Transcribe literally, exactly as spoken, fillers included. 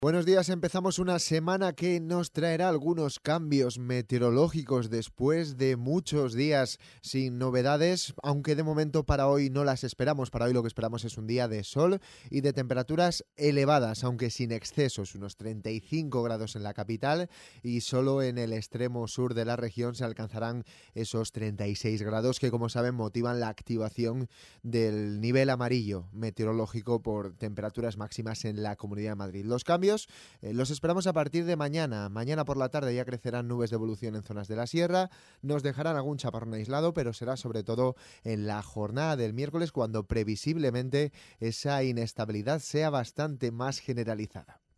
Buenos días, empezamos una semana que nos traerá algunos cambios meteorológicos después de muchos días sin novedades, aunque de momento para hoy no las esperamos. Para hoy lo que esperamos es un día de sol y de temperaturas elevadas, aunque sin excesos, unos treinta y cinco grados en la capital y solo en el extremo sur de la región se alcanzarán esos treinta y seis grados que, como saben, motivan la activación del nivel amarillo meteorológico por temperaturas máximas en la Comunidad de Madrid. Los cambios Eh, los esperamos a partir de mañana. Mañana por la tarde ya crecerán nubes de evolución en zonas de la sierra, nos dejarán algún chaparrón aislado, pero será sobre todo en la jornada del miércoles cuando previsiblemente esa inestabilidad sea bastante más generalizada.